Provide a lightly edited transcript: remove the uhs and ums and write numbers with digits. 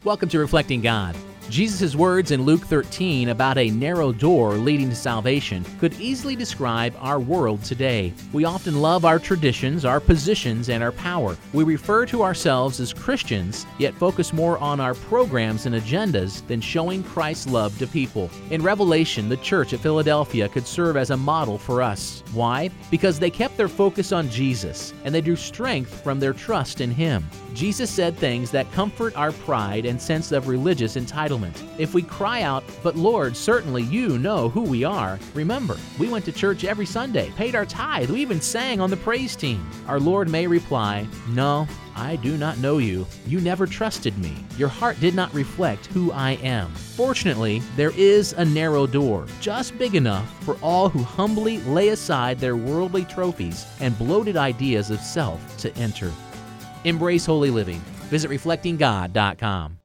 Welcome to Reflecting God. Jesus' words in Luke 13 about a narrow door leading to salvation could easily describe our world today. We often love our traditions, our positions, and our power. We refer to ourselves as Christians, yet focus more on our programs and agendas than showing Christ's love to people. In Revelation, the church at Philadelphia could serve as a model for us. Why? Because they kept their focus on Jesus, and they drew strength from their trust in Him. Jesus said things that comfort our pride and sense of religious entitlement. If we cry out, "But Lord, certainly you know who we are," remember, we went to church every Sunday, paid our tithe, we even sang on the praise team. Our Lord may reply, "No, I do not know you. You never trusted me. Your heart did not reflect who I am." Fortunately, there is a narrow door, just big enough for all who humbly lay aside their worldly trophies and bloated ideas of self to enter. Embrace holy living. Visit reflectinggod.com.